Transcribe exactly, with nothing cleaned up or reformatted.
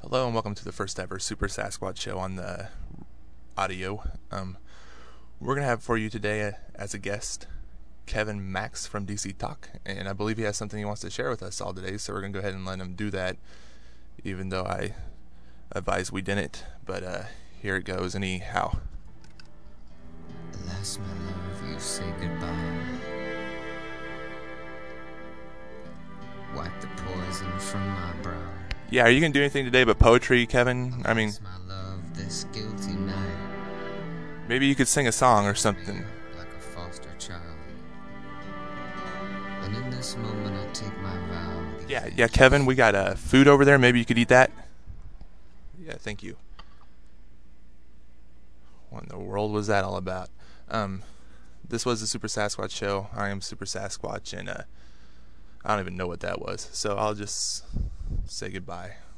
Hello and welcome to the first ever Super Sasquatch show on the audio. Um, we're going to have for you today uh, as a guest Kevin Max from D C Talk, and I believe he has something he wants to share with us all today, so we're going to go ahead and let him do that, even though I advise we didn't, but uh, here it goes anyhow. Alas, my love, you say goodbye. Wipe the poison from my brow. Yeah, are you going to do anything today but poetry, Kevin? I mean, my love, this guilty night. Maybe you could sing a song or something. Like a foster child. And in this moment I take my vow. Yeah, yeah, Kevin, we got uh, food over there. Maybe you could eat that. Yeah, thank you. What in the world was that all about? Um, this was the Super Sasquatch show. I am Super Sasquatch, and uh, I don't even know what that was. So I'll just say goodbye.